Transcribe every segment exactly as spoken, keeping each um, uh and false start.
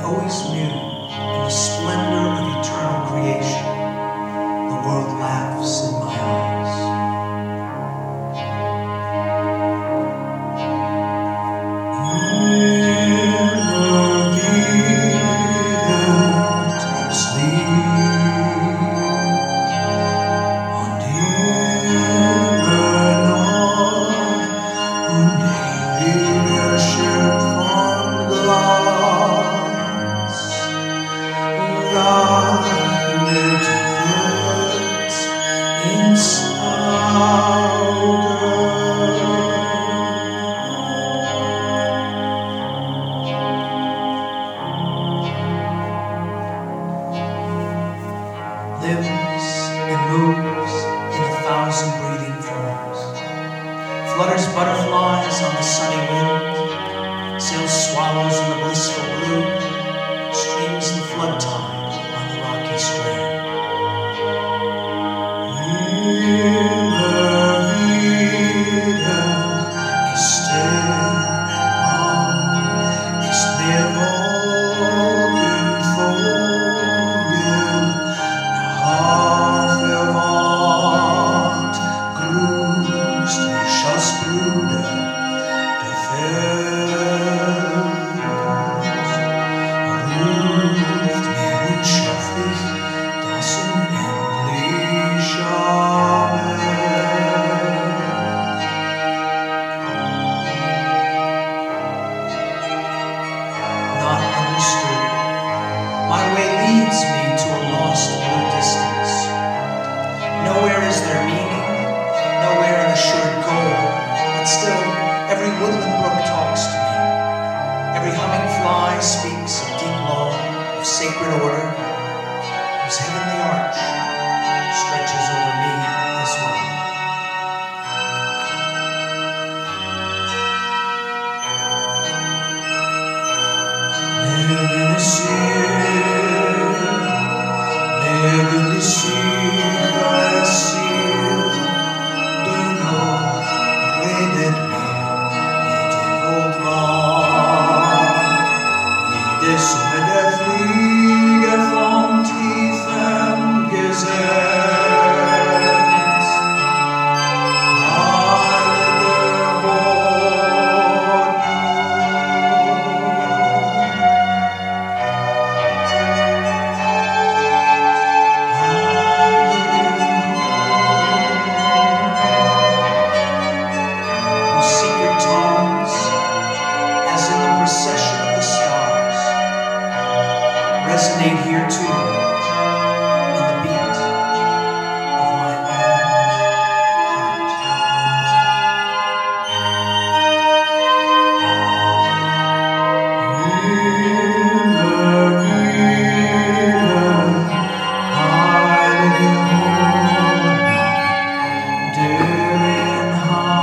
always knew in the splendor of eternal creation, the world laughs in my eyes. Lives and moves in a thousand breathing forms, flutters butterflies on the sunny wind, sails swallows in the blissful blue, streams the flood tide on the rocky strand. My way leads me to a lost blue distance. Nowhere is there meaning, nowhere an assured goal, but still every woodland brook talks to me. Every humming fly speaks of deep law, of sacred order, whose heavenly arch stretches over me as well. Live in a sea. Resonate here too, in the beat of my own heart.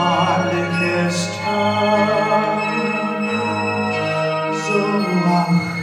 In the